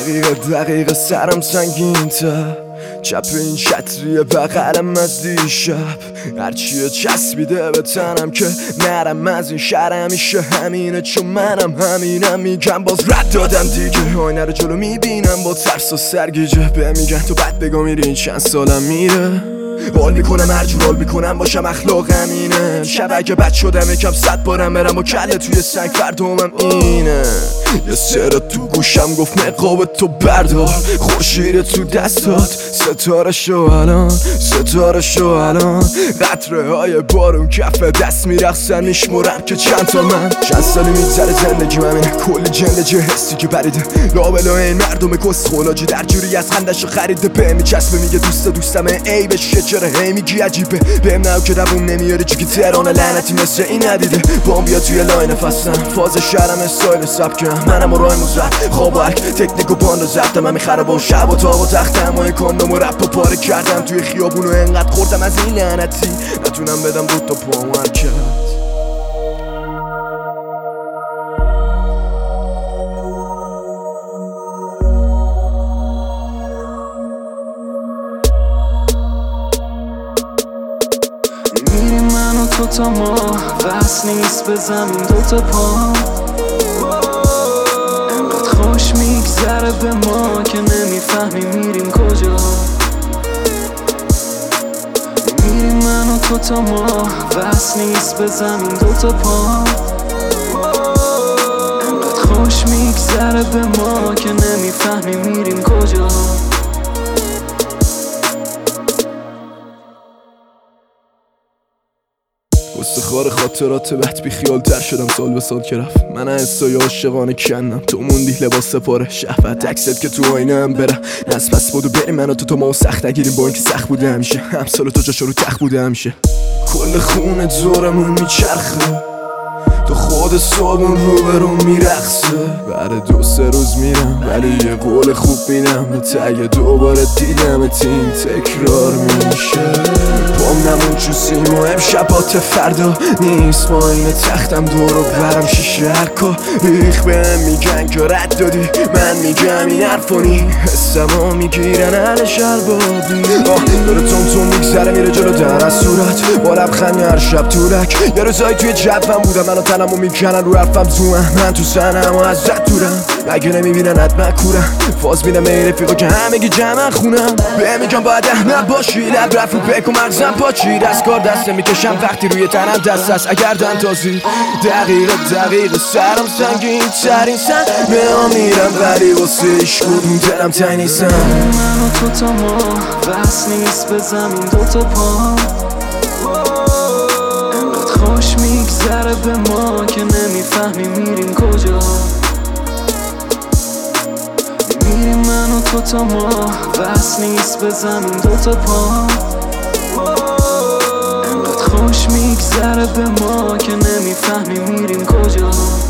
دقیقه سرم سنگین تا چپ این چتریه بغلم از دیشب هرچیه چسبیده به تنم که نرم از این شهر همیشه همینه چون منم همینم میگم باز رد دادم دیگه آینه رو جلو میبینم با ترس و سرگیجه به میگن تو بد بگو میری این چند سالم میره حال میکنم هر جور حال میکنم باشم اخلاقم اینه شب اگه بد شدم یکم 100 بارم برم و کله توی سنگ فردامم اینه یه سر تو گوشم گفت نقاب تو بردار خورشید تو دستات ستاره شو الان قطره های بارون کف دست میرخصن میشمرم که چند تا من چند سالی میگذره زندگی من اینه کلی جنده حسی که بریده لابلا این مردم کس خولاجی در جوری از خندشو خریده به میچسبه میگه دوستمه ای بشه چرا هی میگی عجیبه بهم نو که دووم نمیاره چی که تهران لعنتی مثل این ندیده بام بیا توی لاین فستم فاز شهرم استایل سبکم منم و رای موزد خواب و حک تکنیک و باند و زبطم همین خراب و شب و تاب و تختم و کاندوم و رپ و پاره کردم توی خیابون و انقدر خوردم از این لعنتی نتونم بدم دو تا پام حرکت تو تا ما وصل نیست به زمین دوتا پا انقدر خوش میگذره به ما که نمیفهمیم میریم کجا میریم من و تو تا ما وصل نیست به زمین دوتا پا انقدر خوش میگذره به ما که نمیفهمیم میریم کجا استخوار خاطرات بد بی خیال تر شدم سال به سال که رفت من حسای عاشقانه کندم تو موندی لباس سپاره شهوت اکسل که تو آینه هم برم از پس بودو بریم من و تو ما سخت نگیریم با اینکه سخت بوده همیشه همسال تو جاشو رو تخت بوده همیشه کل خونه دورمون میچرخه تو خود صابون رو برون میرخصه بعد 2-3 روز میرم ولی یه قول خوب میرم به تگه دوباره دیدم تین تکرار میشه پام نمون چوسیم و امشب فردا نیست با این تختم دور و برم شیشه هرکا ریخ بهم میگن که رد دادی من میگم این حرفانی حسم ها میگیرن علش البابی داره تون میگذره میره جلو در از صورت با لبخند هر شب تورک یه روزایی توی جبم بودم منو تنمو میکنن رو حرفم زومم من تو سنم و از رد دورم اگه نمیبینن حتما کورم فاز میدم ای رفیقا که همگی جمع خونم به میگم باید احمد باشی لب رفت رو پک و مغزم پاچی دست کار دست میکشم وقتی روی تنم دست است اگر دنتازی دقیقه سرم سنگین ترین سنه ها میرم ولی واسه ایش کدوم دلم تنگ نیستم من و تو تا ما وصل نیست به زمین دوتا پا انقدر خوش میگذره به ما که نمیفهمیم میریم کجا میریم من و تو تا ما وصل نیست به زمین دوتا پا انقدر خوش میگذره به ما که نمیفهمیم میریم کجا